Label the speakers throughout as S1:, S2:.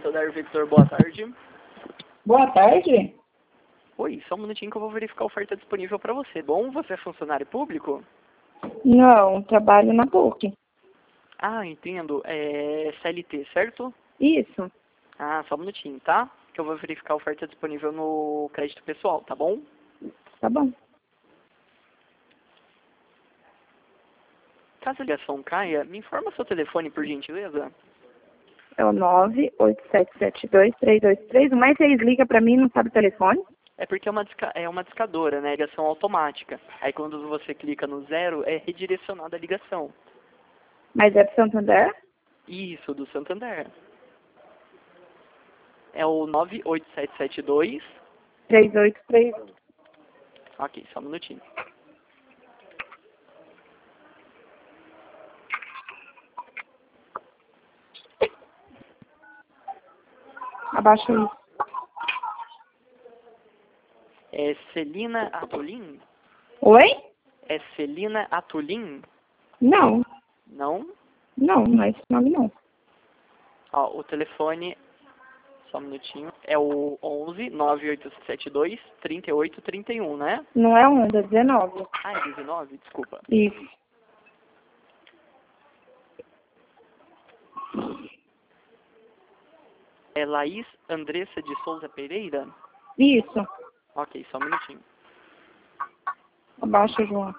S1: Santander Victor, boa tarde.
S2: Boa tarde.
S1: Oi, só um minutinho que eu vou verificar a oferta disponível para você. Bom, você é funcionário público?
S2: Não, trabalho na PUC.
S1: Ah, entendo. É CLT, certo?
S2: Isso,
S1: Ah, só um minutinho, tá? Que eu vou verificar a oferta disponível no crédito pessoal, tá bom?
S2: tá bom.
S1: Caso a ligação caia, me informa seu telefone, por gentileza.
S2: É o 987723231, mas vocês ligam pra mim e não sabe o telefone?
S1: É porque é uma discadora, né? Ligação automática. Aí quando você clica no 0, é redirecionada a ligação.
S2: Mas é pro Santander?
S1: Isso, do Santander. É o 98772.
S2: 3831.
S1: Ok, só um minutinho.
S2: Abaixa aí.
S1: É Celina Atulin?
S2: Oi?
S1: É Celina Atulin?
S2: Não,
S1: Não?
S2: não é esse nome não.
S1: Ó, o telefone, só um minutinho, é o 11 9872 3831, né?
S2: Não é 11, é 19.
S1: Ah, é 19? Desculpa.
S2: Isso.
S1: É Laís Andressa de Souza Pereira?
S2: Isso.
S1: Ok, só um minutinho.
S2: Abaixa, João.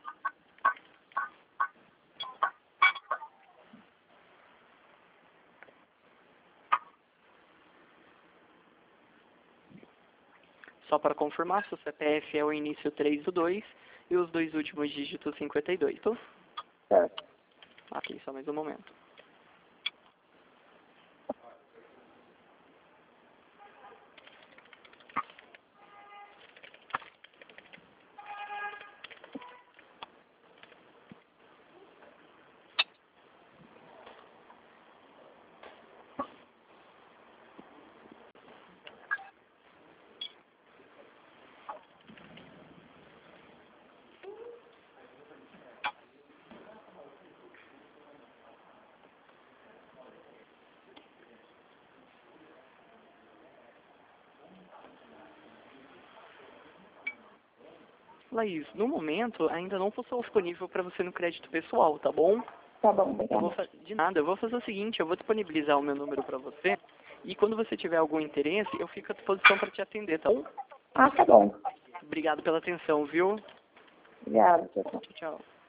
S1: Só para confirmar, seu CPF é o início 3 do 2 e os dois últimos dígitos 52, tá?
S2: Certo.
S1: Ok, só mais um momento. Laís, no momento ainda não estou disponível para você no crédito pessoal, tá bom?
S2: Tá bom, obrigada.
S1: De nada, eu vou fazer o seguinte, eu vou disponibilizar o meu número para você e quando você tiver algum interesse, eu fico à disposição para te atender, tá bom?
S2: Ah, tá bom.
S1: Obrigado pela atenção, viu?
S2: Obrigada, tchau, tchau.
S1: Tchau, tchau.